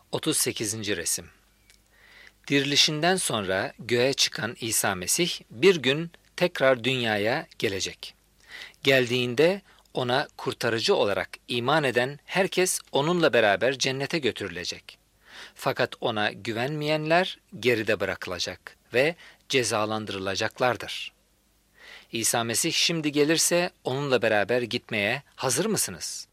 38. resim. Dirilişinden sonra göğe çıkan İsa Mesih bir gün tekrar dünyaya gelecek. Geldiğinde ona kurtarıcı olarak iman eden herkes onunla beraber cennete götürülecek. Fakat ona güvenmeyenler geride bırakılacak ve cezalandırılacaklardır. İsa Mesih şimdi gelirse onunla beraber gitmeye hazır mısınız?